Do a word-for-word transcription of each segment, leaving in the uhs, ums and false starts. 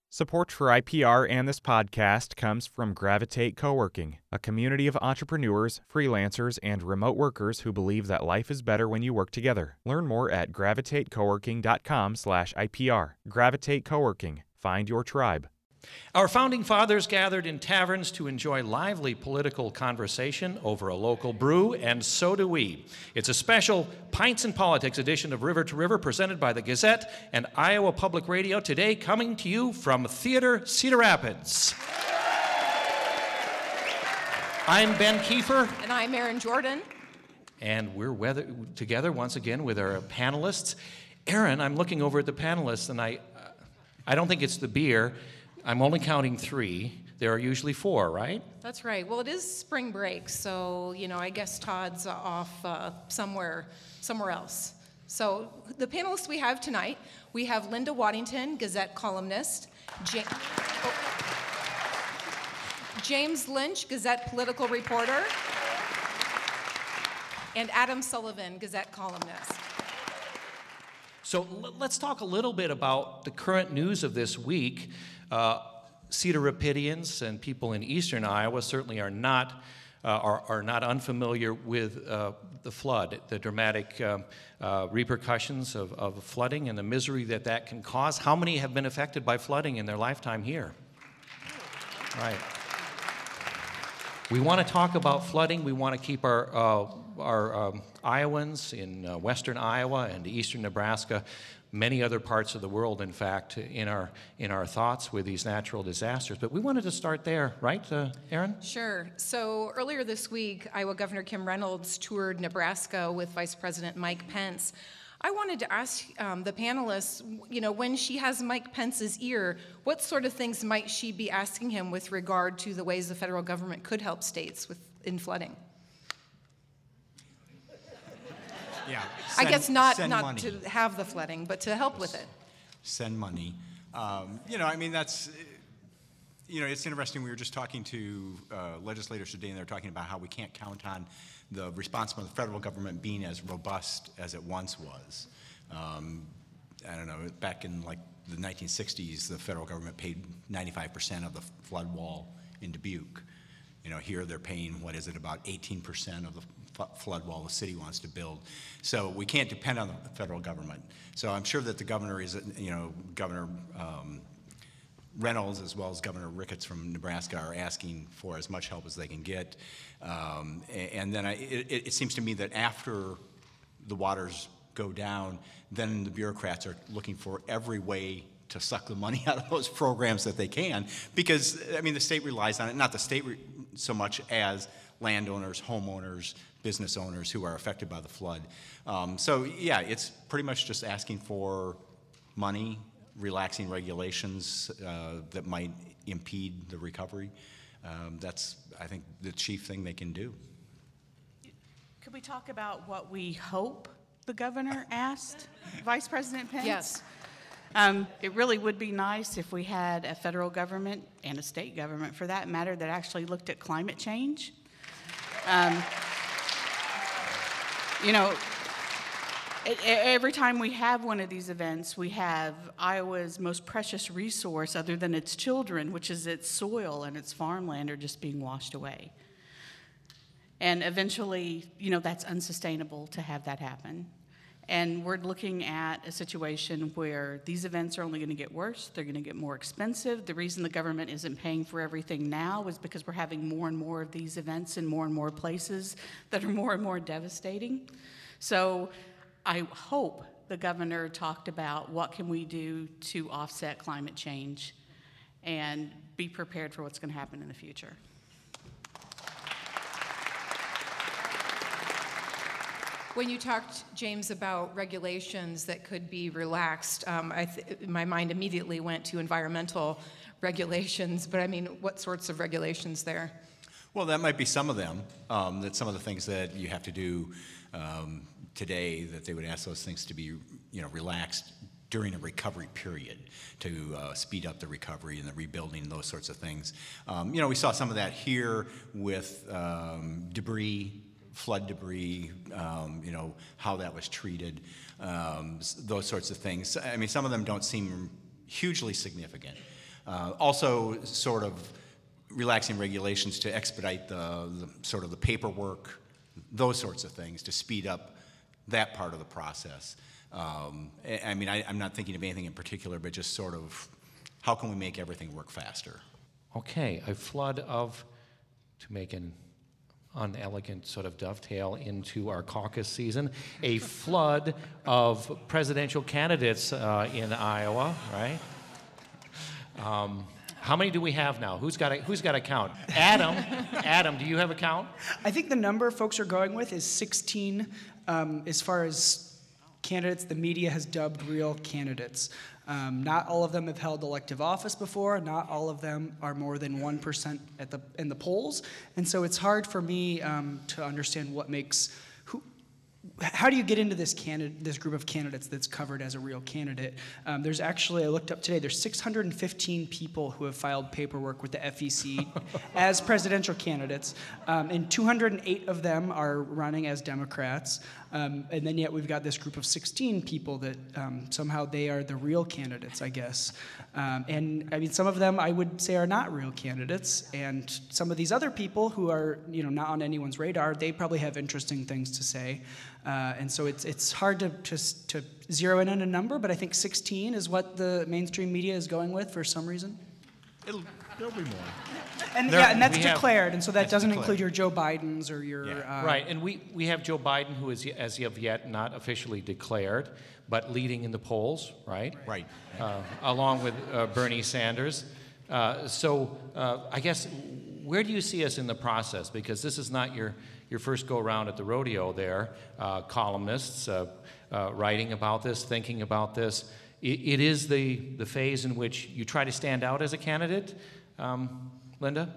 Support for I P R and this podcast comes from Gravitate Coworking, a community of entrepreneurs, freelancers, and remote workers who believe that life is better when you work together. Learn more at gravitatecoworking dot com slash I P R. Gravitate Coworking. Find your tribe. Our founding fathers gathered in taverns to enjoy lively political conversation over a local brew, and so do we. It's a special Pints and Politics edition of River to River presented by the Gazette and Iowa Public Radio, today coming to you from Theater Cedar Rapids. I'm Ben Kiefer. And I'm Erin Jordan. And we're weather- together once again with our panelists. Erin, I'm looking over at the panelists, and I, I don't think it's the beer. I'm only counting three. There are usually four, right? That's right. Well, it is spring break, so, you know, I guess Todd's off uh, somewhere somewhere else. So the panelists we have tonight, we have Linda Waddington, Gazette columnist, ja- oh. James Lynch, Gazette political reporter, and Adam Sullivan, Gazette columnist. So l- let's talk a little bit about the current news of this week. Uh, Cedar Rapidians and people in eastern Iowa certainly are not uh, are, are not unfamiliar with uh, the flood, the dramatic uh, uh, repercussions of, of flooding and the misery that that can cause. How many have been affected by flooding in their lifetime here? Right. We want to talk about flooding. We want to keep our uh, our um, Iowans in uh, western Iowa and eastern Nebraska, many other parts of the world, in fact, in our in our thoughts with these natural disasters. But we wanted to start there, right, uh, Erin? Sure. So earlier this week, Iowa Governor Kim Reynolds toured Nebraska with Vice President Mike Pence. I wanted to ask um, the panelists, you know, when she has Mike Pence's ear, what sort of things might she be asking him with regard to the ways the federal government could help states with in flooding? Yeah, send, I guess not not money. to have the flooding, but to help with it. Send money. Um, you know, I mean, that's, you know, it's interesting. We were just talking to uh, legislators today, and they're talking about how we can't count on the response from the federal government being as robust as it once was. Um, I don't know, back in like the nineteen sixties, the federal government paid ninety-five percent of the flood wall in Dubuque. You know, here they're paying, what is it, about eighteen percent of the flood wall the city wants to build. So we can't depend on the federal government. So I'm sure that the governor is, you know, Governor um, Reynolds as well as Governor Ricketts from Nebraska are asking for as much help as they can get. Um, and then I, it, it seems to me that after the waters go down, then the bureaucrats are looking for every way to suck the money out of those programs that they can, because, I mean, the state relies on it, not the state re- so much as landowners, homeowners, business owners who are affected by the flood. Um, so, yeah, it's pretty much just asking for money, relaxing regulations uh, that might impede the recovery. Um, that's, I think, the chief thing they can do. Could we talk about what we hope the governor asked Vice President Pence? Yes. Um, it really would be nice if we had a federal government and a state government, for that matter, that actually looked at climate change. Um, you know, it, every time we have one of these events, we have Iowa's most precious resource, other than its children, which is its soil and its farmland, are just being washed away. And eventually, you know, that's unsustainable to have that happen. And we're looking at a situation where these events are only going to get worse. They're going to get more expensive. The reason the government isn't paying for everything now is because we're having more and more of these events in more and more places that are more and more devastating. So I hope the governor talked about what can we do to offset climate change and be prepared for what's going to happen in the future. When you talked, James, about regulations that could be relaxed, um, I th- my mind immediately went to environmental regulations, but I mean, what sorts of regulations there? Well, that might be some of them, um, that some of the things that you have to do um, today, that they would ask those things to be, you know, relaxed during a recovery period to uh, speed up the recovery and the rebuilding and those sorts of things. Um, you know, we saw some of that here with um, debris, flood debris, um, you know, how that was treated, um, those sorts of things. I mean, some of them don't seem hugely significant. Uh, also, sort of relaxing regulations to expedite the, the sort of the paperwork, those sorts of things to speed up that part of the process. Um, I, I mean, I, I'm not thinking of anything in particular, but just sort of how can we make everything work faster? Okay, a flood of, to make an unelegant sort of dovetail into our caucus season, a flood of presidential candidates uh, in Iowa, right? Um, how many do we have now? Who's got a, who's got a count? Adam, Adam, do you have a count? I think the number folks are going with is sixteen, um, as far as candidates the media has dubbed real candidates. Um, not all of them have held elective office before. Not all of them are more than one percent at the in the polls, and so it's hard for me um, to understand what makes who. How do you get into this candidate, this group of candidates that's covered as a real candidate? Um, there's actually, I looked up today, there's six hundred fifteen people who have filed paperwork with the F E C as presidential candidates, um, and two hundred eight of them are running as Democrats. Um, and then yet we've got this group of sixteen people that um, somehow they are the real candidates, I guess. Um, and I mean, some of them I would say are not real candidates, and some of these other people who are, you know, not on anyone's radar, they probably have interesting things to say. Uh, and so it's it's hard to, to to zero in on a number, but I think sixteen is what the mainstream media is going with for some reason. It'll, there'll be more. And There- yeah, and that's we have- declared, and so that That's doesn't declared. include your Joe Bidens or your Yeah. uh, Right, and we, we have Joe Biden, who is as of yet not officially declared, but leading in the polls, right? Right. Uh, along with uh, Bernie Sanders. Uh, so uh, I guess, where do you see us in the process? Because this is not your, your first go-around at the rodeo there. Uh, columnists uh, uh, writing about this, thinking about this. It, it is the, the phase in which you try to stand out as a candidate. Um, Linda?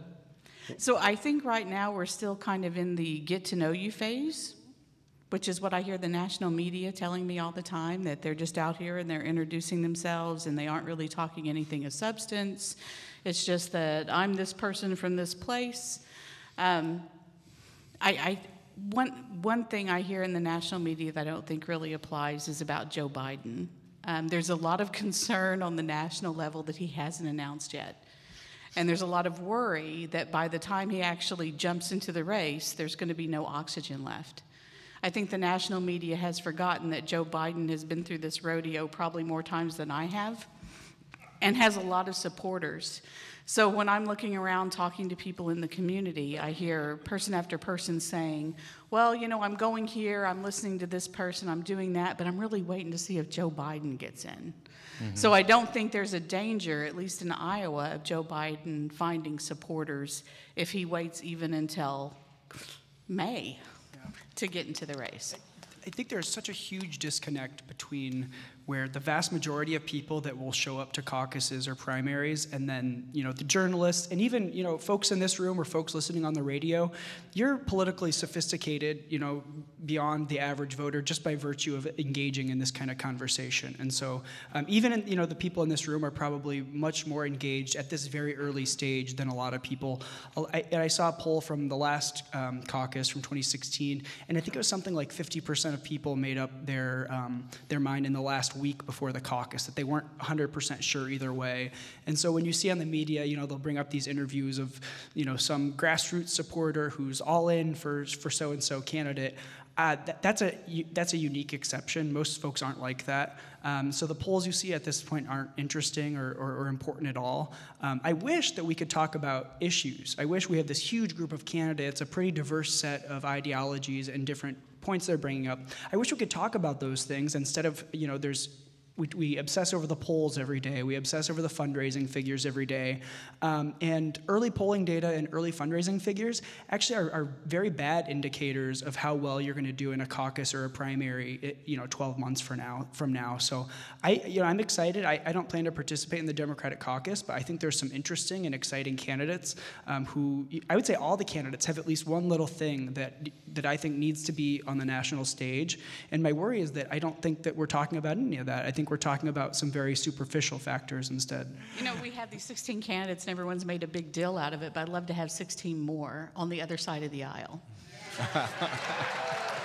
So I think right now we're still kind of in the get to know you phase, which is what I hear the national media telling me all the time, that they're just out here and they're introducing themselves and they aren't really talking anything of substance. It's just that I'm this person from this place. Um, I, I one one thing I hear in the national media that I don't think really applies is about Joe Biden. Um, there's a lot of concern on the national level that he hasn't announced yet. And there's a lot of worry that by the time he actually jumps into the race, there's going to be no oxygen left. I think the national media has forgotten that Joe Biden has been through this rodeo probably more times than I have and has a lot of supporters. So when I'm looking around talking to people in the community, I hear person after person saying, well, you know, I'm going here, I'm listening to this person, I'm doing that, but I'm really waiting to see if Joe Biden gets in. Mm-hmm. So I don't think there's a danger, at least in Iowa, of Joe Biden finding supporters if he waits even until May yeah. to get into the race. I think there's such a huge disconnect between where the vast majority of people that will show up to caucuses or primaries, and then, you know, the journalists, and even, you know, folks in this room or folks listening on the radio, you're politically sophisticated, you know, beyond the average voter just by virtue of engaging in this kind of conversation. And so um, even, in, you know, the people in this room are probably much more engaged at this very early stage than a lot of people. I, and I saw a poll from the last um, caucus from twenty sixteen, and I think it was something like fifty percent of people made up their um, their mind in the last week before the caucus, that they weren't one hundred percent sure either way. And so when you see on the media, you know, they'll bring up these interviews of, you know, some grassroots supporter who's all in for for so-and-so candidate. Uh, that, that's a that's a unique exception. Most folks aren't like that. Um, so the polls you see at this point aren't interesting or, or, or important at all. Um, I wish that we could talk about issues. I wish we had this huge group of candidates, a pretty diverse set of ideologies and different points they're bringing up. I wish we could talk about those things instead of, you know, there's We, we obsess over the polls every day. We obsess over the fundraising figures every day. Um, and early polling data and early fundraising figures actually are, are very bad indicators of how well you're going to do in a caucus or a primary, you know, twelve months from now. From now. So I, you know, I'm excited. I, I don't plan to participate in the Democratic caucus, but I think there's some interesting and exciting candidates um, who, I would say all the candidates have at least one little thing that that I think needs to be on the national stage. And my worry is that I don't think that we're talking about any of that. I think we're talking about some very superficial factors instead. You know, we have these sixteen candidates and everyone's made a big deal out of it, but I'd love to have sixteen more on the other side of the aisle.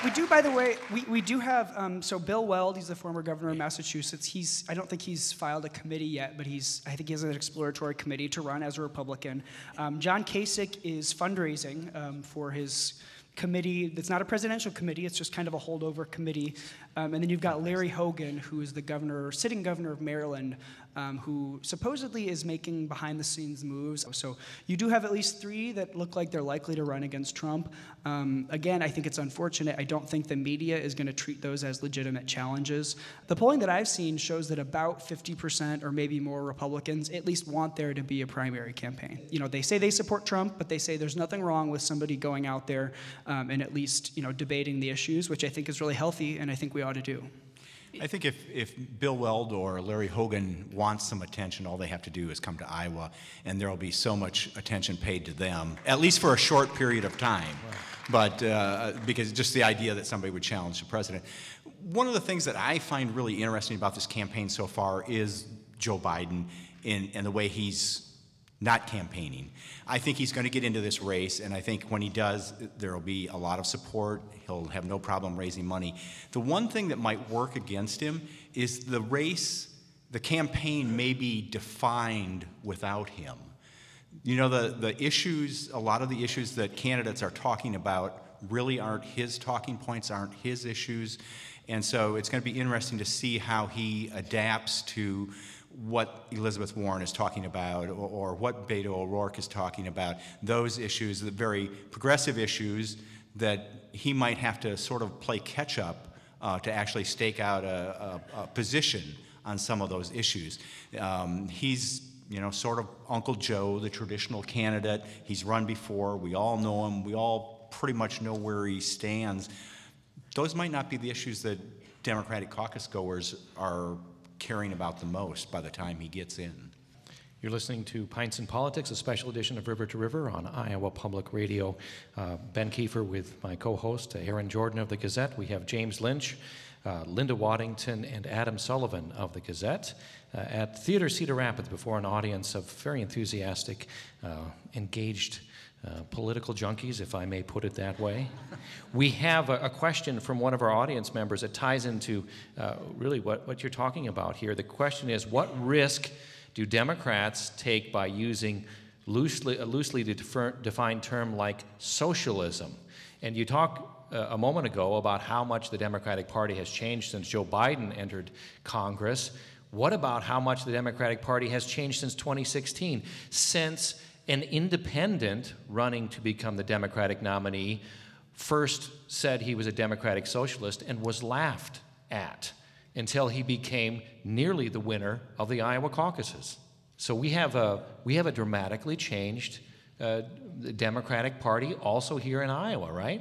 we do, by the way, we, we do have, um, so Bill Weld, he's the former governor of Massachusetts. He's, I don't think he's filed a committee yet, but he's, I think he has an exploratory committee to run as a Republican. Um, John Kasich is fundraising um, for his committee. It's not a presidential committee, it's just kind of a holdover committee. Um, and then you've got Larry Hogan, who is the governor, sitting governor of Maryland, um, who supposedly is making behind-the-scenes moves. So you do have at least three that look like they're likely to run against Trump. Um, again, I think it's unfortunate. I don't think the media is going to treat those as legitimate challenges. The polling that I've seen shows that about fifty percent or maybe more Republicans at least want there to be a primary campaign. You know, they say they support Trump, but they say there's nothing wrong with somebody going out there um, and at least, you know, debating the issues, which I think is really healthy, and I think we ought to do. I think if, if Bill Weld or Larry Hogan wants some attention, all they have to do is come to Iowa, and there will be so much attention paid to them, at least for a short period of time. Right. But uh, because just the idea that somebody would challenge the president. One of the things that I find really interesting about this campaign so far is Joe Biden in, and the way he's not campaigning. I think he's going to get into this race, and I think when he does, there will be a lot of support. He'll have no problem raising money. The one thing that might work against him is the race, the campaign may be defined without him. You know, the, the issues, a lot of the issues that candidates are talking about really aren't his talking points, aren't his issues. And so it's going to be interesting to see how he adapts to what Elizabeth Warren is talking about, or, or what Beto O'Rourke is talking about, those issues, the very progressive issues that he might have to sort of play catch up uh, to actually stake out a, a, a position on some of those issues. Um, he's, you know, sort of Uncle Joe, the traditional candidate. He's run before. We all know him. We all pretty much know where he stands. Those might not be the issues that Democratic caucus goers are caring about the most by the time he gets in. You're listening to Pints and Politics, a special edition of River to River on Iowa Public Radio. Uh, Ben Kiefer with my co-host, Aaron Jordan of the Gazette. We have James Lynch, uh, Linda Waddington, and Adam Sullivan of the Gazette uh, at Theater Cedar Rapids before an audience of very enthusiastic, uh, engaged Uh, political junkies, if I may put it that way. We have a, a question from one of our audience members that ties into uh, really what, what you're talking about here. The question is, what risk do Democrats take by using loosely, a loosely defer, defined term like socialism? And you talked uh, a moment ago about how much the Democratic Party has changed since Joe Biden entered Congress. What about how much the Democratic Party has changed since twenty sixteen? Since an independent running to become the Democratic nominee first said he was a Democratic socialist and was laughed at until he became nearly the winner of the Iowa caucuses. So we have a, we have a dramatically changed uh, Democratic Party also here in Iowa, right?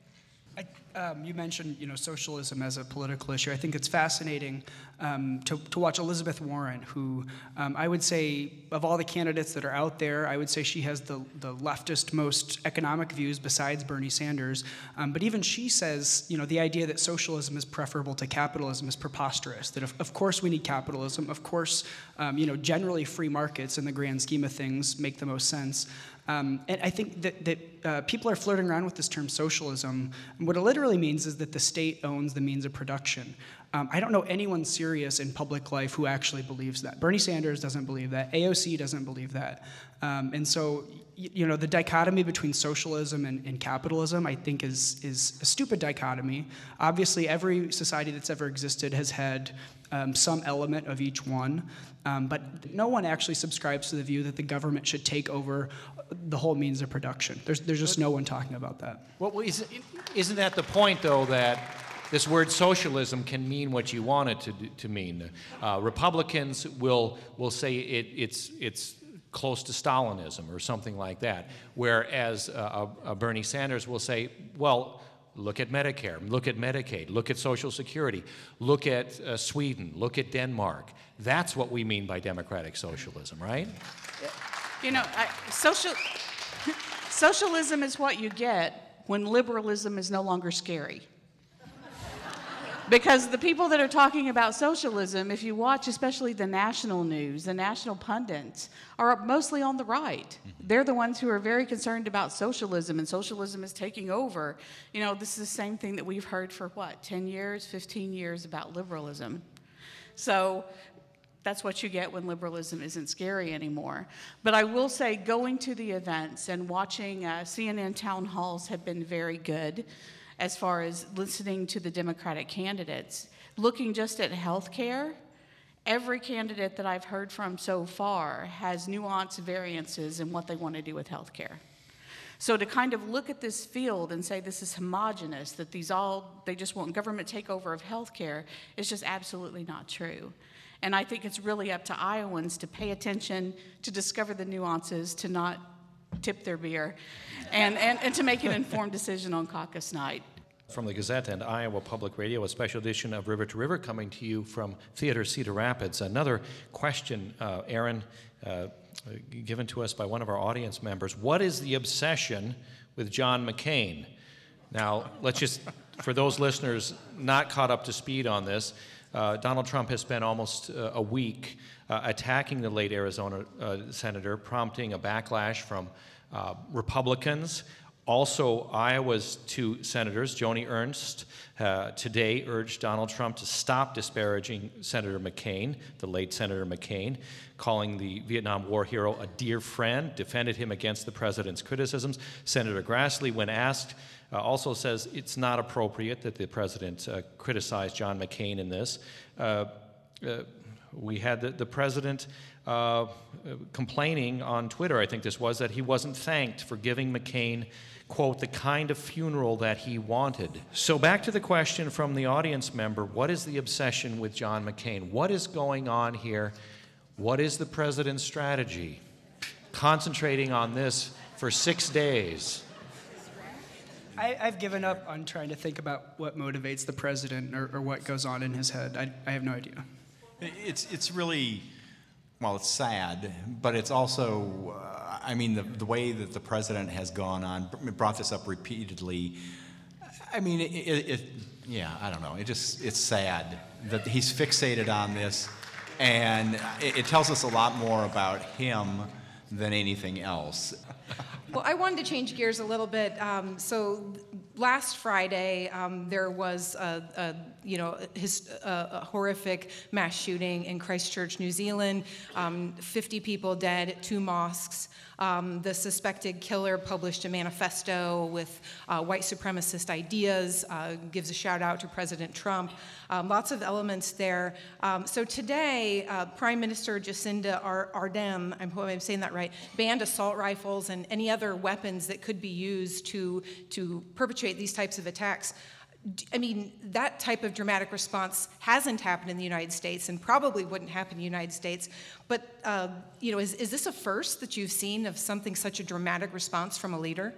I, um, you mentioned, you know, socialism as a political issue. I think it's fascinating um, to, to watch Elizabeth Warren, who um, I would say, of all the candidates that are out there, I would say she has the, the leftist most economic views besides Bernie Sanders. Um, but even she says, you know, the idea that socialism is preferable to capitalism is preposterous. That of, of course we need capitalism. Of course, um, you know, generally free markets in the grand scheme of things make the most sense. Um, and I think that, that uh, people are flirting around with this term socialism. What it literally means is that the state owns the means of production. Um, I don't know anyone serious in public life who actually believes that. Bernie Sanders doesn't believe that. A O C doesn't believe that. Um, and so, y- you know, the dichotomy between socialism and, and capitalism, I think, is, is a stupid dichotomy. Obviously, every society that's ever existed has had um, some element of each one. Um, but no one actually subscribes to the view that the government should take over the whole means of production. There's, there's just no one talking about that. Well, isn't, isn't that the point, though, that this word socialism can mean what you want it to, to mean? Uh, Republicans will, will say it, it's, it's close to Stalinism or something like that, whereas uh, uh, Bernie Sanders will say, well, look at Medicare, look at Medicaid, look at Social Security, look at uh, Sweden, look at Denmark. That's what we mean by democratic socialism, right? You know, I, social, socialism is what you get when liberalism is no longer scary. Because the people that are talking about socialism, if you watch especially the national news, the national pundits, are mostly on the right. They're the ones who are very concerned about socialism, and socialism is taking over. You know, this is the same thing that we've heard for, what, ten years, fifteen years about liberalism. So that's what you get when liberalism isn't scary anymore. But I will say, going to the events and watching uh, C N N town halls have been very good as far as listening to the Democratic candidates. Looking just at health care, every candidate that I've heard from so far has nuanced variances in what they want to do with health care. So to kind of look at this field and say this is homogenous, that these all, they just want government takeover of health care, is just absolutely not true. And I think it's really up to Iowans to pay attention, to discover the nuances, to not tip their beer, and, and, and to make an informed decision on caucus night. From the Gazette and Iowa Public Radio, a special edition of River to River coming to you from Theater Cedar Rapids. Another question, uh, Aaron, uh, given to us by one of our audience members. What is the obsession with John McCain? Now, let's just, for those listeners not caught up to speed on this, uh, Donald Trump has spent almost uh, a week uh, attacking the late Arizona uh, senator, prompting a backlash from uh, Republicans. Also, Iowa's two senators, Joni Ernst, uh, today urged Donald Trump to stop disparaging Senator McCain, the late Senator McCain, calling the Vietnam War hero a dear friend, defended him against the president's criticisms. Senator Grassley, when asked, uh, also says it's not appropriate that the president uh, criticize John McCain in this. Uh, uh, we had the, the president uh, complaining on Twitter, I think this was, that he wasn't thanked for giving McCain, quote, the kind of funeral that he wanted. So back to the question from the audience member, what is the obsession with John McCain? What is going on here? What is the president's strategy? Concentrating on this for six days. I, I've given up on trying to think about what motivates the president or, or what goes on in his head. I, I have no idea. It's, it's really, well, it's sad, but it's also, uh, I mean, the, the way that the president has gone on, brought this up repeatedly. I mean, it, it, it yeah, I don't know. It just, it's sad that he's fixated on this, and it, it tells us a lot more about him than anything else. Well, I wanted to change gears a little bit. Um, so last Friday, um, there was a, a you know his, a, a horrific mass shooting in Christchurch, New Zealand. Um, fifty people dead at two mosques. Um, the suspected killer published a manifesto with uh, white supremacist ideas, uh, gives a shout out to President Trump. Um, lots of elements there. Um, so today, uh, Prime Minister Jacinda Ardern, I hope I'm saying that right, banned assault rifles and any other weapons that could be used to, to perpetrate these types of attacks. I mean, that type of dramatic response hasn't happened in the United States and probably wouldn't happen in the United States. But, uh, you know, is, is this a first that you've seen of something such a dramatic response from a leader?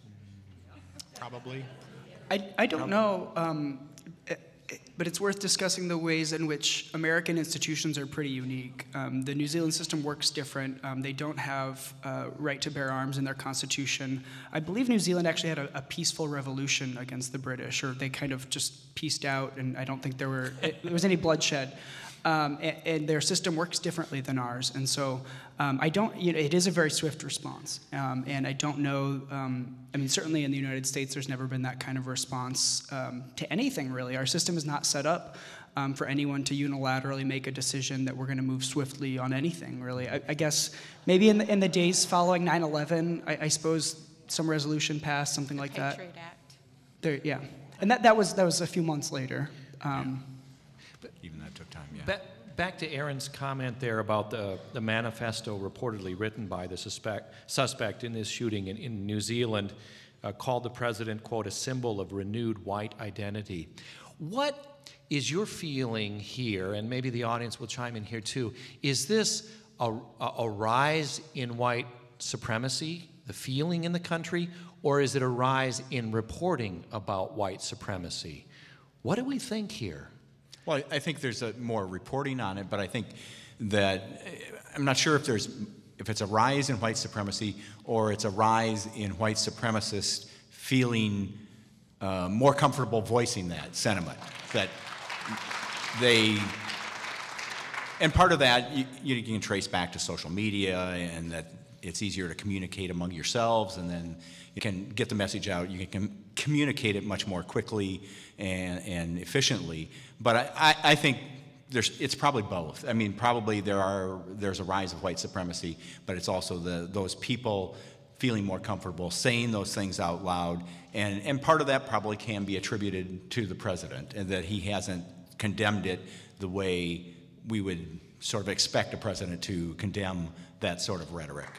Probably. I, I don't know, um, but it's worth discussing the ways in which American institutions are pretty unique. Um, the New Zealand system works different. Um, they don't have uh, right to bear arms in their constitution. I believe New Zealand actually had a, a peaceful revolution against the British, or they kind of just peaced out, and I don't think there were it, there was any bloodshed. Um, and, and their system works differently than ours, and so um, I don't. You know, it is a very swift response, um, and I don't know. Um, I mean, certainly in the United States, there's never been that kind of response um, to anything really. Our system is not set up um, for anyone to unilaterally make a decision that we're going to move swiftly on anything. Really, I, I guess maybe in the, in the days following nine eleven, I, I suppose some resolution passed, something like that. Patriot Act. There, yeah, and that that was that was a few months later. Um, Even that took time, yeah. Back, back to Aaron's comment there about the, the manifesto reportedly written by the suspect, suspect in this shooting in, in New Zealand, uh, called the president, quote, a symbol of renewed white identity. What is your feeling here, and maybe the audience will chime in here too, is this a, a, a rise in white supremacy, the feeling in the country, or is it a rise in reporting about white supremacy? What do we think here? Well, I think there's a more reporting on it, but I think that I'm not sure if there's if it's a rise in white supremacy or it's a rise in white supremacists feeling uh, more comfortable voicing that sentiment. That they, and part of that you, you can trace back to social media, and that it's easier to communicate among yourselves, and then you can get the message out. You can communicate it much more quickly and, and efficiently. But I, I, I think there's, it's probably both. I mean, probably there are there's a rise of white supremacy, but it's also the those people feeling more comfortable saying those things out loud, and and part of that probably can be attributed to the president, and that he hasn't condemned it the way we would sort of expect a president to condemn that sort of rhetoric.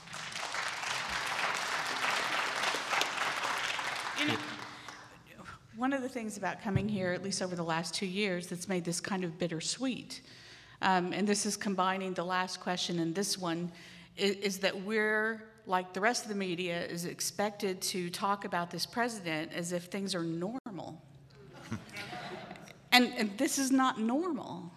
You know, one of the things about coming here, at least over the last two years, that's made this kind of bittersweet, um, and this is combining the last question and this one, is, is that we're, like the rest of the media, is expected to talk about this president as if things are normal. and, and this is not normal.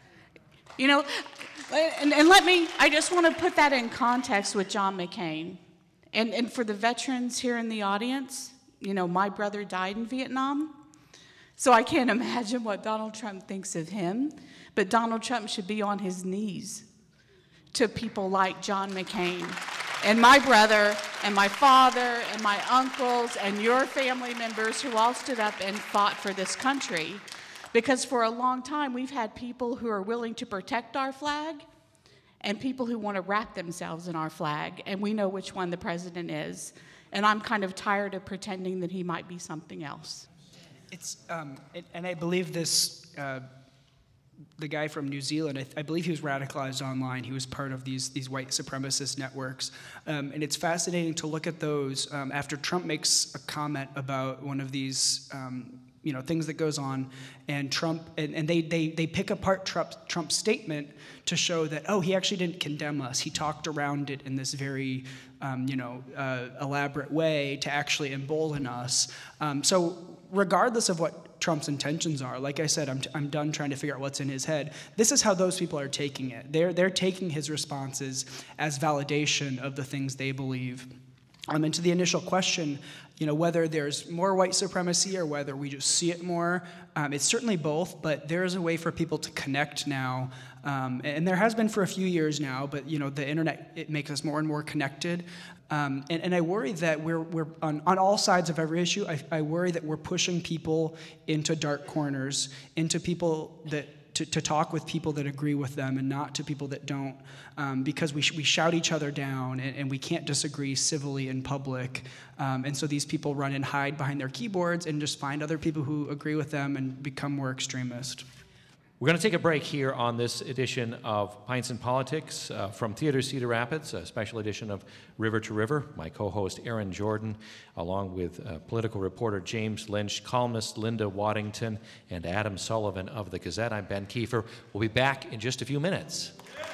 You know, and, and let me, I just want to put that in context with John McCain. And, and for the veterans here in the audience, you know, my brother died in Vietnam, so I can't imagine what Donald Trump thinks of him, but Donald Trump should be on his knees to people like John McCain and my brother and my father and my uncles and your family members who all stood up and fought for this country. Because for a long time, we've had people who are willing to protect our flag and people who want to wrap themselves in our flag, and we know which one the president is. And I'm kind of tired of pretending that he might be something else. It's, um, it, and I believe this, uh, the guy from New Zealand, I, I believe he was radicalized online. He was part of these, these white supremacist networks. Um, and it's fascinating to look at those um, after Trump makes a comment about one of these um, you know, things that goes on, and Trump, and, and they, they, they pick apart Trump, Trump's statement to show that, oh, he actually didn't condemn us. He talked around it in this very, um, you know, uh, elaborate way to actually embolden us. Um, so regardless of what Trump's intentions are, like I said, I'm, t- I'm done trying to figure out what's in his head. This is how those people are taking it. They're, they're taking his responses as validation of the things they believe. Um, and to the initial question, you know, whether there's more white supremacy or whether we just see it more, um, it's certainly both, but there is a way for people to connect now, um, and there has been for a few years now, but, you know, the internet, it makes us more and more connected, um, and, and I worry that we're, we're on, on all sides of every issue, I, I worry that we're pushing people into dark corners, into people that To, to talk with people that agree with them and not to people that don't, um, because we, sh- we shout each other down and, and we can't disagree civilly in public. Um, and so these people run and hide behind their keyboards and just find other people who agree with them and become more extremist. We're going to take a break here on this edition of Pints and Politics uh, from Theater Cedar Rapids, a special edition of River to River. My co-host Aaron Jordan, along with uh, political reporter James Lynch, columnist Linda Waddington, and Adam Sullivan of the Gazette. I'm Ben Kiefer. We'll be back in just a few minutes.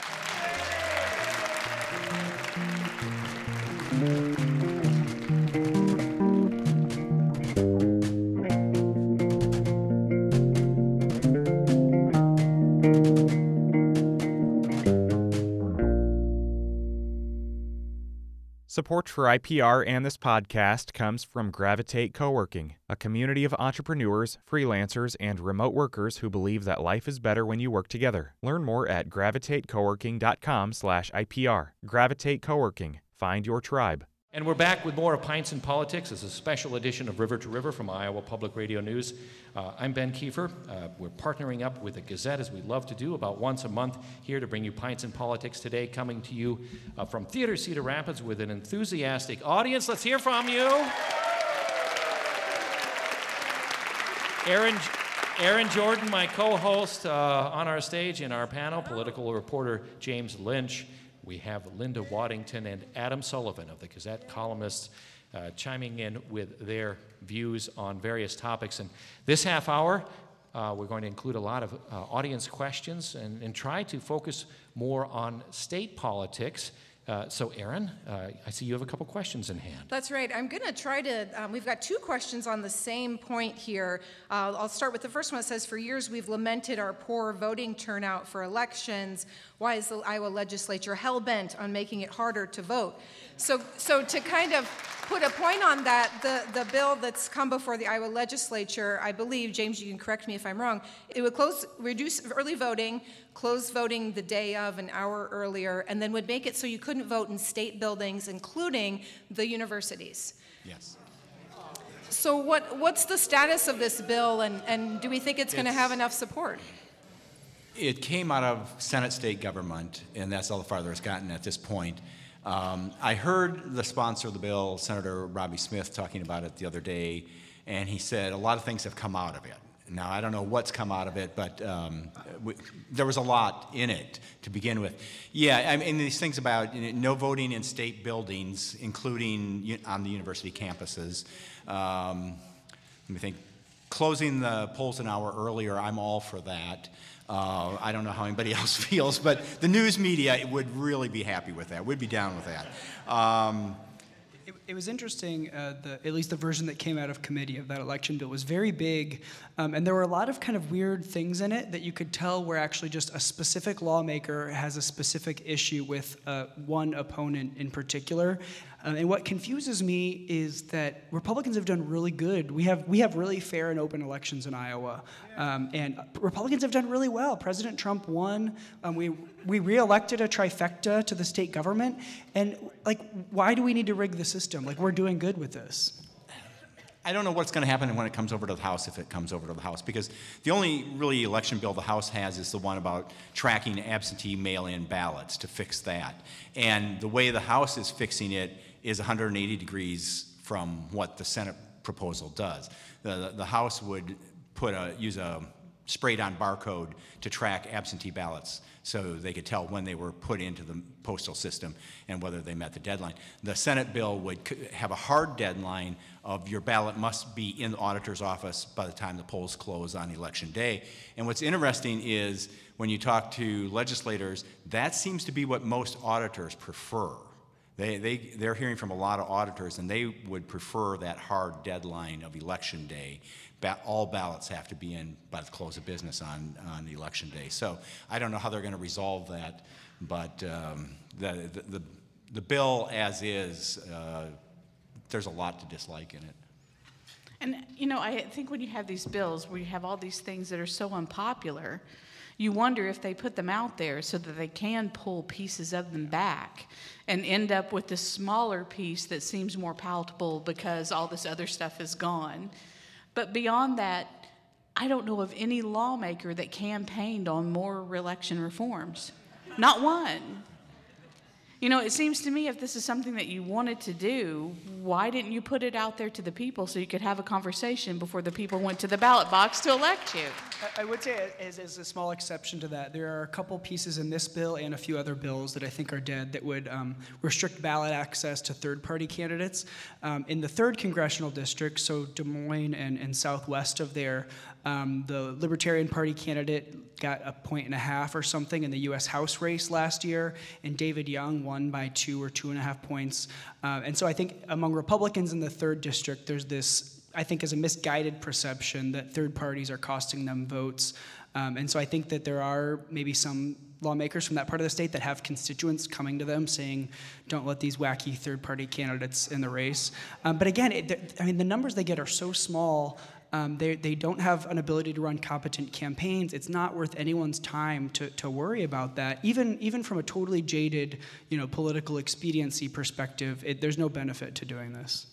Support for I P R and this podcast comes from Gravitate Coworking, a community of entrepreneurs, freelancers, and remote workers who believe that life is better when you work together. Learn more at gravitatecoworking dot com slash I P R. Gravitate Coworking. Find your tribe. And we're back with more of Pints and Politics. It's a special edition of River to River from Iowa Public Radio News. Uh, I'm Ben Kiefer. Uh, we're partnering up with the Gazette, as we love to do, about once a month here to bring you Pints and Politics today, coming to you uh, from Theater Cedar Rapids with an enthusiastic audience. Let's hear from you. Aaron, Aaron Jordan, my co-host uh, on our stage in our panel, political reporter James Lynch. We have Linda Waddington and Adam Sullivan of the Gazette, columnists, uh, chiming in with their views on various topics. And this half hour, uh, we're going to include a lot of uh, audience questions and, and try to focus more on state politics. Uh, so, Aaron, uh, I see you have a couple questions in hand. That's right. I'm going to try to, um, we've got two questions on the same point here. Uh, I'll start with the first one. It says, for years we've lamented our poor voting turnout for elections. Why is the Iowa legislature hell-bent on making it harder to vote? So, so to kind of put a point on that, the, the bill that's come before the Iowa legislature, I believe, James, you can correct me if I'm wrong, it would close, reduce early voting, close voting the day of an hour earlier, and then would make it so you couldn't vote in state buildings, including the universities. Yes. So what, what's the status of this bill, and, and do we think it's going to It's- have enough support? It came out of Senate state government, and that's all the farther it's gotten at this point. Um, I heard the sponsor of the bill, Senator Robbie Smith, talking about it the other day, and he said a lot of things have come out of it. Now, I don't know what's come out of it, but um, we, there was a lot in it to begin with. Yeah, I mean, these things about you know, no voting in state buildings, including u- on the university campuses. Um, let me think. Closing the polls an hour earlier, I'm all for that. Uh, I don't know how anybody else feels, but the news media would really be happy with that. We'd be down with that. Um, It, it was interesting, uh, the, at least the version that came out of committee of that election bill was very big, um, and there were a lot of kind of weird things in it that you could tell were actually just a specific lawmaker has a specific issue with uh, one opponent in particular. Um, and what confuses me is that Republicans have done really good. We have we have really fair and open elections in Iowa, um, and Republicans have done really well. President Trump won. Um, we we reelected a trifecta to the state government, and like, why do we need to rig the system? Like, we're doing good with this. I don't know what's going to happen when it comes over to the House, if it comes over to the House, because the only really election bill the House has is the one about tracking absentee mail-in ballots to fix that. And the way the House is fixing it is one hundred eighty degrees from what the Senate proposal does. The, the House would put a, use a sprayed-on barcode to track absentee ballots so they could tell when they were put into the postal system and whether they met the deadline. The Senate bill would c- have a hard deadline of your ballot must be in the auditor's office by the time the polls close on election day. And what's interesting is when you talk to legislators, that seems to be what most auditors prefer. They, they, they're hearing from a lot of auditors, and they would prefer that hard deadline of election day. Ba- all ballots have to be in by the close of business on, on election day. So I don't know how they're going to resolve that, but um, the, the, the, the bill as is, uh, there's a lot to dislike in it. And, you know, I think when you have these bills where you have all these things that are so unpopular, you wonder if they put them out there so that they can pull pieces of them back and end up with this smaller piece that seems more palatable because all this other stuff is gone. But beyond that, I don't know of any lawmaker that campaigned on more re-election reforms. Not one. You know, it seems to me if this is something that you wanted to do, why didn't you put it out there to the people so you could have a conversation before the people went to the ballot box to elect you? I, I would say, as, as a small exception to that, there are a couple pieces in this bill and a few other bills that I think are dead that would um, restrict ballot access to third-party candidates. Um, in the third congressional district, so Des Moines and, and southwest of there, um, the Libertarian Party candidate got a point and a half or something in the U S House race last year, and David Young won by two or two and a half points. Uh, and so I think among Republicans in the third district, there's this, I think, is a misguided perception that third parties are costing them votes. Um, and so I think that there are maybe some lawmakers from that part of the state that have constituents coming to them saying, don't let these wacky third-party candidates in the race. Um, but again, it, I mean, the numbers they get are so small. Um, they, they don't have an ability to run competent campaigns. It's not worth anyone's time to, to worry about that. Even, even from a totally jaded, you know, political expediency perspective, it, there's no benefit to doing this.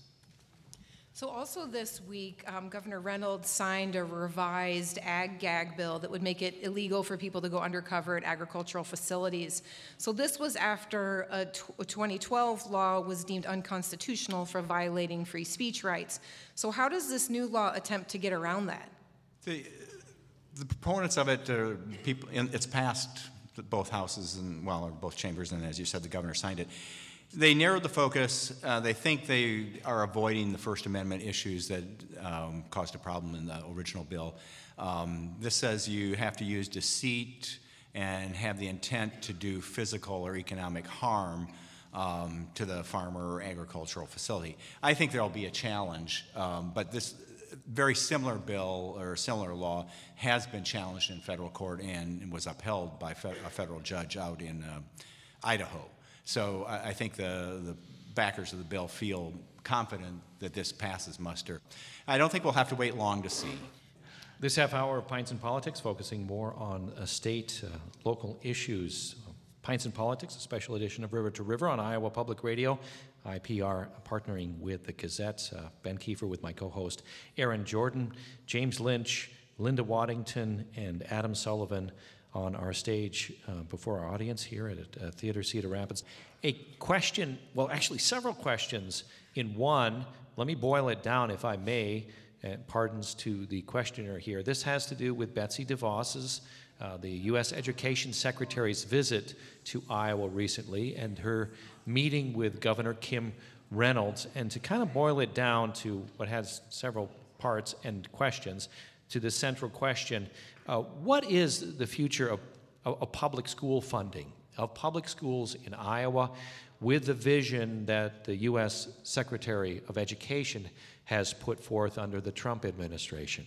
So also this week, um, Governor Reynolds signed a revised ag-gag bill that would make it illegal for people to go undercover at agricultural facilities. So this was after a, t- a twenty twelve law was deemed unconstitutional for violating free speech rights. So how does this new law attempt to get around that? The, the proponents of it, are people, and it's passed both houses and, well, or both chambers, and as you said, the governor signed it. They narrowed the focus. Uh, they think they are avoiding the First Amendment issues that um, caused a problem in the original bill. Um, this says you have to use deceit and have the intent to do physical or economic harm um, to the farmer or agricultural facility. I think there'll be a challenge, um, but this very similar bill or similar law has been challenged in federal court and was upheld by fe- a federal judge out in uh, Idaho. So I, I think the, the backers of the bill feel confident that this passes muster. I don't think we'll have to wait long to see. This half hour of Pints in Politics focusing more on uh, state, uh, local issues. Pints in Politics, a special edition of River to River on Iowa Public Radio. I P R partnering with the Gazette. Uh, Ben Kiefer with my co-host Aaron Jordan, James Lynch, Linda Waddington, and Adam Sullivan on our stage uh, before our audience here at uh, Theater Cedar Rapids. A question, well, actually several questions in one. Let me boil it down, if I may, and pardons to the questioner here. This has to do with Betsy DeVos's, uh, the U S Education Secretary's visit to Iowa recently and her meeting with Governor Kim Reynolds. And to kind of boil it down to what has several parts and questions, to the central question, uh, what is the future of, of, of public school funding, of public schools in Iowa, with the vision that the U S Secretary of Education has put forth under the Trump administration?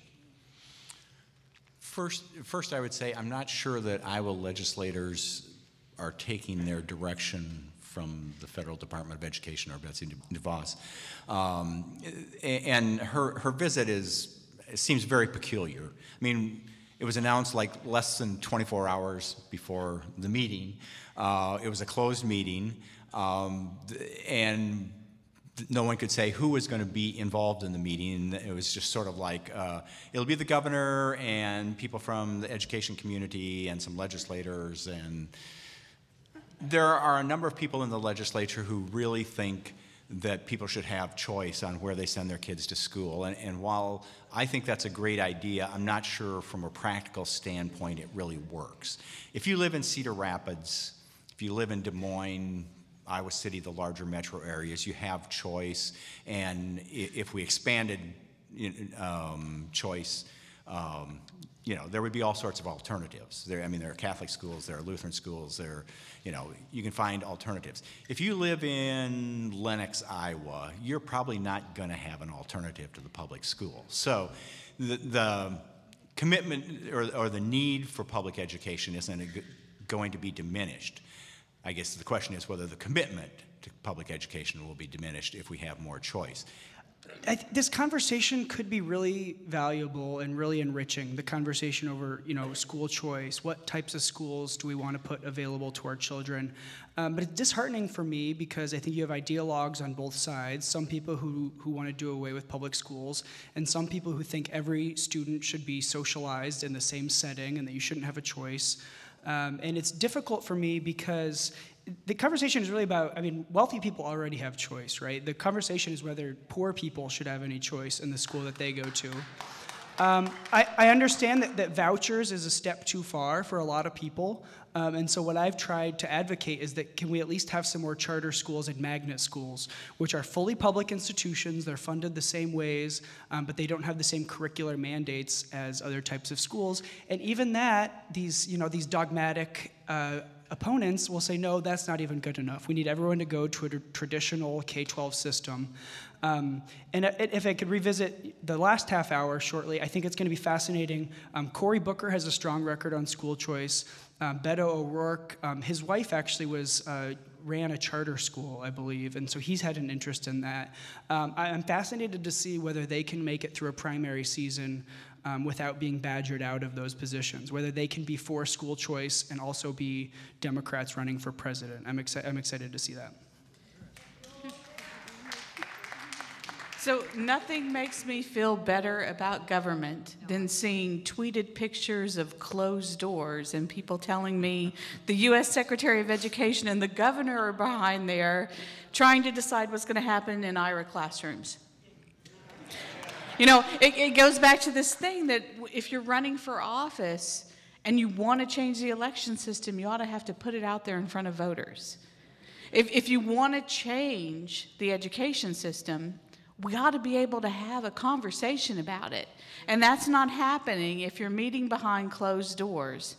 First, first, I would say I'm not sure that Iowa legislators are taking their direction from the Federal Department of Education or Betsy DeVos. Um, and her, her visit is, it seems very peculiar. I mean, it was announced like less than twenty-four hours before the meeting. Uh, it was a closed meeting, um, and no one could say who was going to be involved in the meeting. It was just sort of like, uh, it'll be the governor and people from the education community and some legislators. And there are a number of people in the legislature who really think that people should have choice on where they send their kids to school. And, and while I think that's a great idea, I'm not sure from a practical standpoint it really works. If you live in Cedar Rapids, if you live in Des Moines, Iowa City, the larger metro areas, you have choice. And if we expanded um, choice, um, you know, there would be all sorts of alternatives. There, I mean, there are Catholic schools, there are Lutheran schools, there, you know, you can find alternatives. If you live in Lenox, Iowa, you're probably not going to have an alternative to the public school. So the, the commitment or, or the need for public education isn't a, going to be diminished. I guess the question is whether the commitment to public education will be diminished if we have more choice. I th- this conversation could be really valuable and really enriching, the conversation over, you know, school choice. What types of schools do we want to put available to our children? Um, but it's disheartening for me because I think you have ideologues on both sides, some people who, who want to do away with public schools, and some people who think every student should be socialized in the same setting and that you shouldn't have a choice. Um, and it's difficult for me because the conversation is really about, I mean, wealthy people already have choice, right? The conversation is whether poor people should have any choice in the school that they go to. Um, I, I understand that, that vouchers is a step too far for a lot of people. Um, and so what I've tried to advocate is that can we at least have some more charter schools and magnet schools, which are fully public institutions, they're funded the same ways, um, but they don't have the same curricular mandates as other types of schools. And even that, these, you know, these dogmatic uh, opponents will say, no, that's not even good enough. We need everyone to go to a traditional K twelve system. Um, and if I could revisit the last half hour shortly, I think it's going to be fascinating. Um, Cory Booker has a strong record on school choice. Um, Beto O'Rourke, um, his wife actually was uh, ran a charter school, I believe, and so he's had an interest in that. Um, I, I'm fascinated to see whether they can make it through a primary season um, without being badgered out of those positions, whether they can be for school choice and also be Democrats running for president. I'm, exci- I'm excited to see that. So nothing makes me feel better about government than seeing tweeted pictures of closed doors and people telling me the U S Secretary of Education and the governor are behind there trying to decide what's going to happen in I R A classrooms. You know, it, it goes back to this thing that if you're running for office and you want to change the election system, you ought to have to put it out there in front of voters. If, if you want to change the education system, we ought to be able to have a conversation about it. And that's not happening if you're meeting behind closed doors.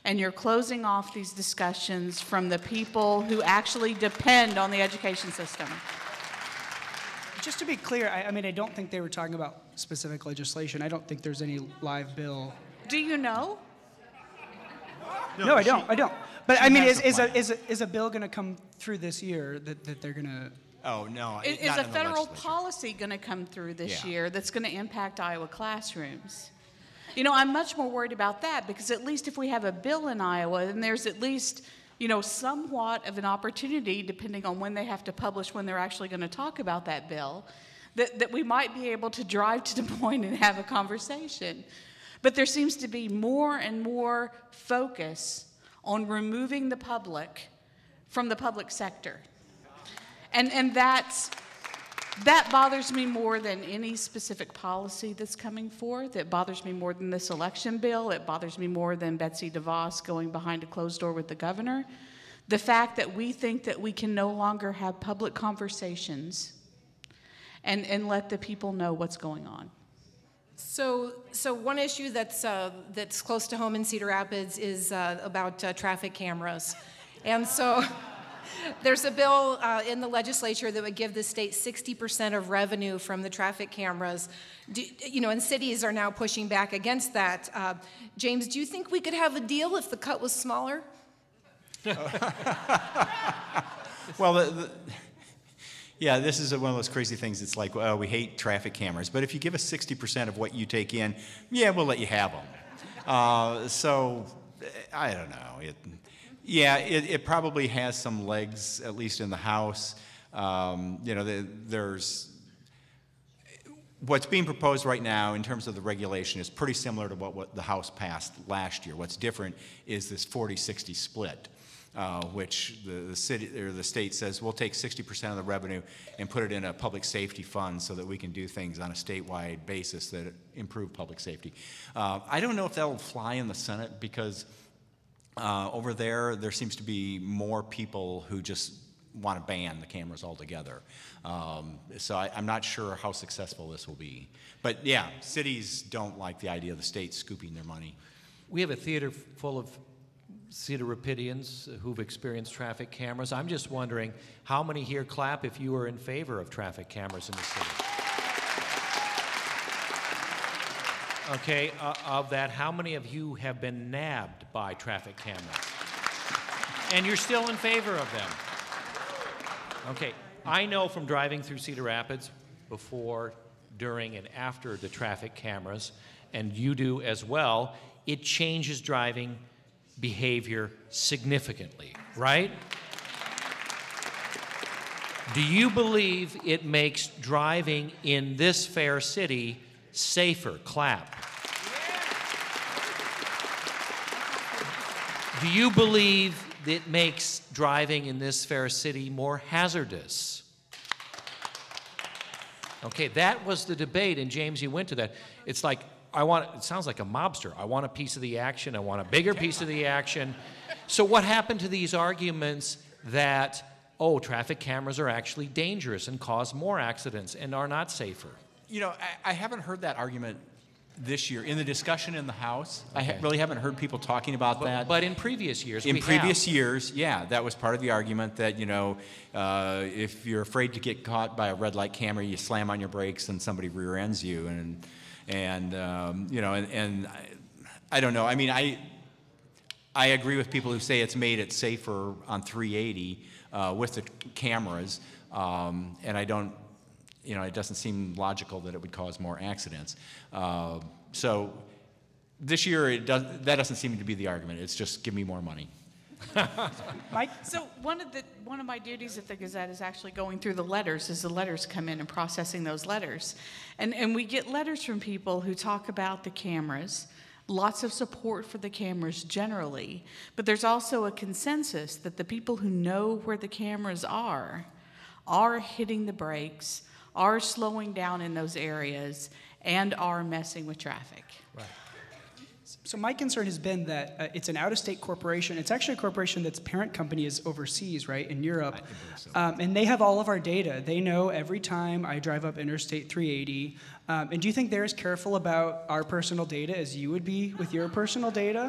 And you're closing off these discussions from the people who actually depend on the education system. Just to be clear, I, I mean, I don't think they were talking about specific legislation. I don't think there's any live bill. Do you know? No, no I don't. I don't. But I mean, is, is, a, plan. is, a, is a bill going to come through this year that, that they're going to... Oh, no. Is, is not a in the federal legislature. policy going to come through this Yeah. year that's going to impact Iowa classrooms? You know, I'm much more worried about that because at least if we have a bill in Iowa, then there's at least, you know, somewhat of an opportunity, depending on when they have to publish, when they're actually going to talk about that bill, that, that we might be able to drive to Des Moines and have a conversation. But there seems to be more and more focus on removing the public from the public sector. And, and that's... That bothers me more than any specific policy that's coming forth. It bothers me more than this election bill. It bothers me more than Betsy DeVos going behind a closed door with the governor. The fact that we think that we can no longer have public conversations and, and let the people know what's going on. So, so one issue that's uh, that's close to home in Cedar Rapids is uh, about uh, traffic cameras, and so there's a bill uh, in the legislature that would give the state sixty percent of revenue from the traffic cameras. Do, you know, and cities are now pushing back against that. Uh, James, do you think we could have a deal if the cut was smaller? Well, the, the, yeah, this is one of those crazy things. It's like, well, we hate traffic cameras, but if you give us sixty percent of what you take in, yeah, we'll let you have them. Uh, so, I don't know. It, yeah, it, it probably has some legs, at least in the House. Um, you know, the, there's what's being proposed right now in terms of the regulation is pretty similar to what, what the House passed last year. What's different is this forty sixty split. Uh, which the, the city or the state says we'll take sixty percent of the revenue and put it in a public safety fund so that we can do things on a statewide basis that improve public safety. Uh, I don't know if that'll fly in the Senate because uh, over there there seems to be more people who just want to ban the cameras altogether. Um, so I, I'm not sure how successful this will be. But yeah, cities don't like the idea of the state scooping their money. We have a theater full of Cedar Rapidians who've experienced traffic cameras. I'm just wondering how many here clap if you are in favor of traffic cameras in the city? Okay, uh, of that, how many of you have been nabbed by traffic cameras? And you're still in favor of them? Okay, I know from driving through Cedar Rapids before, during, and after the traffic cameras, and you do as well, it changes driving behavior significantly, right? Do you believe it makes driving in this fair city safer? Clap. Do you believe it makes driving in this fair city more hazardous? Okay, that was the debate, and James, you went to that. It's like, I want, it sounds like a mobster. I want a piece of the action. I want a bigger piece of the action. So what happened to these arguments that, oh, traffic cameras are actually dangerous and cause more accidents and are not safer? You know, I, I haven't heard that argument this year. In the discussion in the House, I ha- Okay. really haven't heard people talking about But, that. but in previous years, in we previous have. years, yeah, that was part of the argument that, you know, uh, if you're afraid to get caught by a red light camera, you slam on your brakes and somebody rear ends you. And, and um, you know, and, and I, I don't know. I mean, I, I agree with people who say it's made it safer on three eighty uh, with the cameras. Um, and I don't, you know, it doesn't seem logical that it would cause more accidents. Uh, so this year, it does, that doesn't seem to be the argument. It's just give me more money. Mike? So one of the one of my duties at the Gazette is actually going through the letters as the letters come in and processing those letters. And and we get letters from people who talk about the cameras, lots of support for the cameras generally, but there's also a consensus that the people who know where the cameras are are hitting the brakes, are slowing down in those areas, and are messing with traffic. Right. So my concern has been that uh, it's an out-of-state corporation. It's actually a corporation that's parent company is overseas, right, in Europe. so. Um, and they have all of our data. They know every time I drive up Interstate three eighty. Um, and do you think they're as careful about our personal data as you would be with your personal data?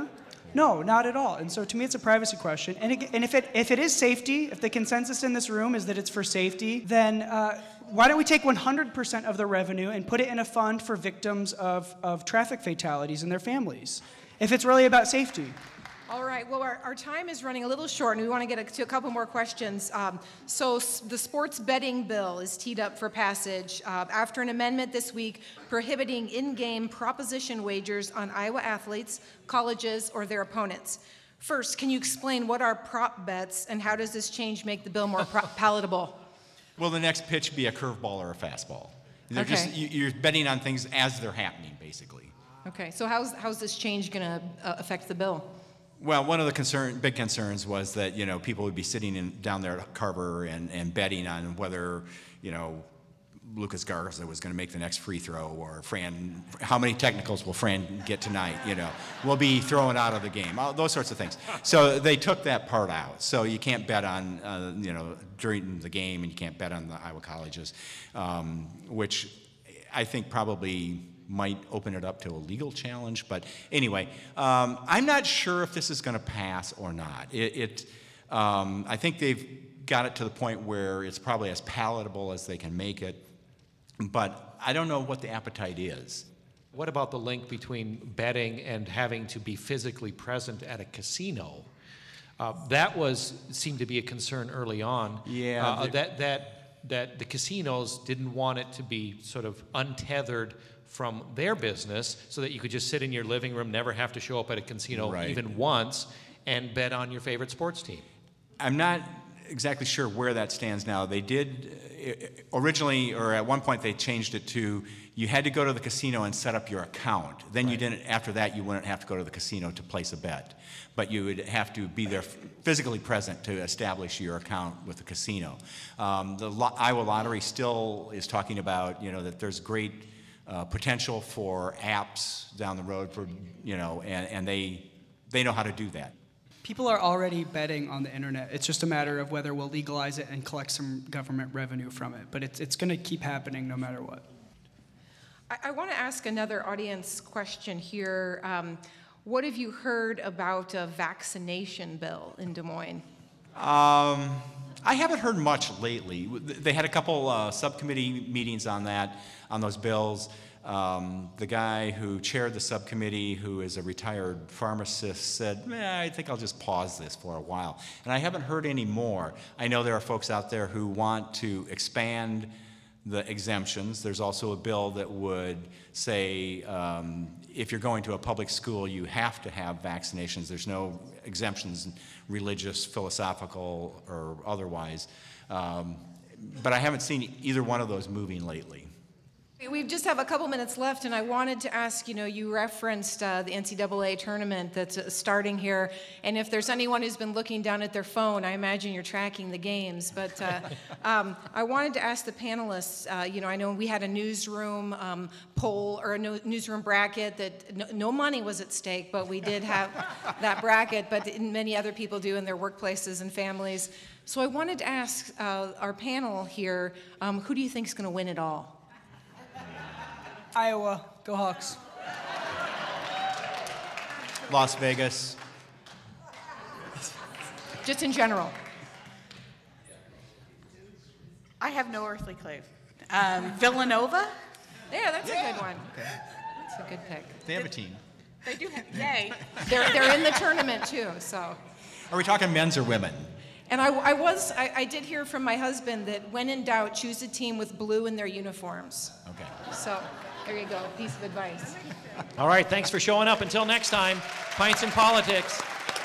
No, not at all. And so to me, it's a privacy question. And, it, and if, it, if it is safety, if the consensus in this room is that it's for safety, then uh, why don't we take one hundred percent of the revenue and put it in a fund for victims of, of traffic fatalities and their families, if it's really about safety? All right, well, our, our time is running a little short, and we want to get a, to a couple more questions. Um, so s- the sports betting bill is teed up for passage uh, after an amendment this week prohibiting in-game proposition wagers on Iowa athletes, colleges, or their opponents. First, can you explain what are prop bets, and how does this change make the bill more pro- palatable? Will the next pitch be a curveball or a fastball? They're Okay. just, you- you're betting on things as they're happening, basically. Okay, so how's, how's this change going to uh, affect the bill? Well, one of the concern, big concerns was that, you know, people would be sitting in, down there at Carver and, and betting on whether, you know, Lucas Garza was going to make the next free throw, or Fran, how many technicals will Fran get tonight, you know, will be thrown out of the game, all those sorts of things. So they took that part out. So you can't bet on, uh, you know, during the game, and you can't bet on the Iowa colleges, um, which I think probably might open it up to a legal challenge. But anyway, um, I'm not sure if this is going to pass or not. It, it um, I think they've got it to the point where it's probably as palatable as they can make it, but I don't know what the appetite is. What about the link between betting and having to be physically present at a casino? Uh, that was seemed to be a concern early on. Yeah, uh, the- that that that the casinos didn't want it to be sort of untethered from their business, so that you could just sit in your living room, never have to show up at a casino Right. even once, and bet on your favorite sports team. I'm not exactly sure where that stands now. They did uh, originally, or at one point, they changed it to you had to go to the casino and set up your account. Then you didn't. After that, you wouldn't have to go to the casino to place a bet, but you would have to be there physically present to establish your account with the casino. Um, the Lo- Iowa Lottery still is talking about, you know, that there's great uh, potential for apps down the road for, you know, and, and they they know how to do that. People are already betting on the internet. It's just a matter of whether we'll legalize it and collect some government revenue from it. But it's, it's going to keep happening no matter what. I, I want to ask another audience question here. Um, what have you heard about a vaccination bill in Des Moines? Um, I haven't heard much lately. They had a couple uh, subcommittee meetings on that, on those bills. Um, the guy who chaired the subcommittee, who is a retired pharmacist, said, eh, I think I'll just pause this for a while. And I haven't heard any more. I know there are folks out there who want to expand the exemptions. There's also a bill that would say um, if you're going to a public school, you have to have vaccinations. There's no exemptions, religious, philosophical, or otherwise. Um, but I haven't seen either one of those moving lately. We just have a couple minutes left, and I wanted to ask, you know, you referenced uh, the N C double A tournament that's uh, starting here, and if there's anyone who's been looking down at their phone, I imagine you're tracking the games. But uh, um, I wanted to ask the panelists, uh, you know, I know we had a newsroom um, poll, or a no- newsroom bracket that no, no money was at stake, but we did have that bracket, but many other people do in their workplaces and families. So I wanted to ask uh, our panel here, um, who do you think is going to win it all? Iowa, go Hawks. Las Vegas. Just in general. I have no earthly clue. Um, Villanova? Yeah, that's a good one. That's a good pick. They have a team. They do have, yay. They're, they're in the tournament too, so. Are we talking men's or women? And I, I was, I, I did hear from my husband that when in doubt, choose a team with blue in their uniforms. Okay. So, there you go, piece of advice. All right, thanks for showing up. Until next time, Pints and Politics.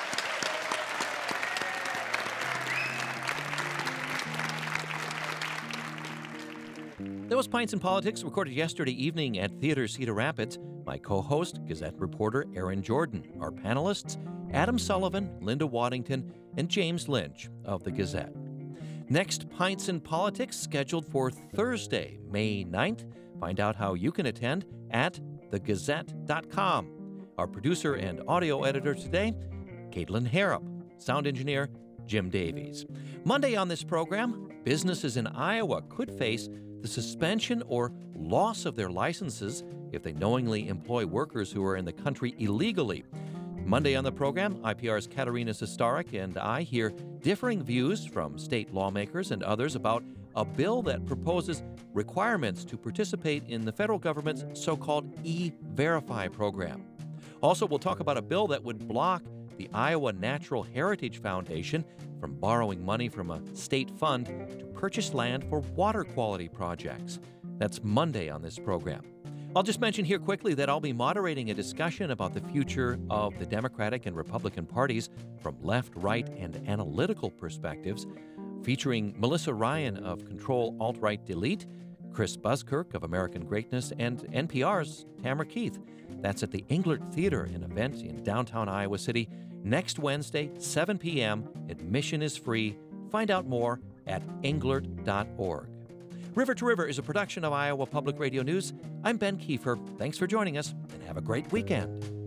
That was Pints and Politics, recorded yesterday evening at Theater Cedar Rapids. My co-host, Gazette reporter Aaron Jordan. Our panelists, Adam Sullivan, Linda Waddington, and James Lynch of the Gazette. Next, Pints and Politics, scheduled for Thursday, May ninth. Find out how you can attend at the gazette dot com. Our producer and audio editor today, Caitlin Harrop. Sound engineer, Jim Davies. Monday on this program, businesses in Iowa could face the suspension or loss of their licenses if they knowingly employ workers who are in the country illegally. Monday on the program, I P R's Katerina Sestarik and I hear differing views from state lawmakers and others about a bill that proposes requirements to participate in the federal government's so-called E-Verify program. Also, we'll talk about a bill that would block the Iowa Natural Heritage Foundation from borrowing money from a state fund to purchase land for water quality projects. That's Monday on this program. I'll just mention here quickly that I'll be moderating a discussion about the future of the Democratic and Republican parties from left, right, and analytical perspectives, featuring Melissa Ryan of Control Alt Right Delete, Chris Buskirk of American Greatness, and N P R's Tamara Keith. That's at the Englert Theater, an event in downtown Iowa City, next Wednesday, seven p.m. Admission is free. Find out more at englert dot org. River to River is a production of Iowa Public Radio News. I'm Ben Kiefer. Thanks for joining us, and have a great weekend.